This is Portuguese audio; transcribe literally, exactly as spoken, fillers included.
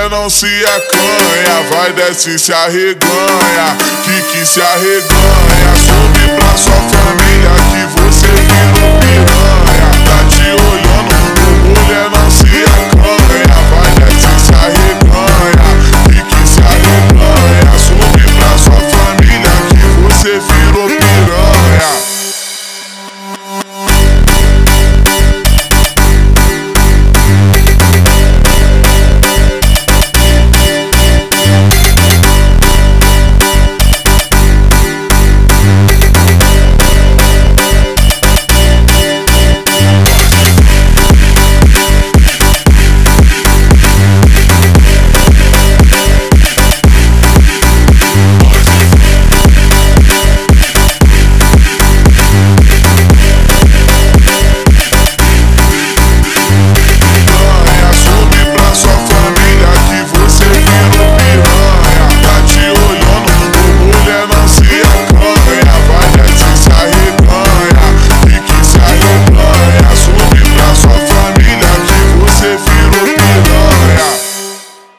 mulher não se acanha, vai desce se arreganha, que que se arreganha. Soube pra sua família que você virou piranha. Tá te olhando, mulher não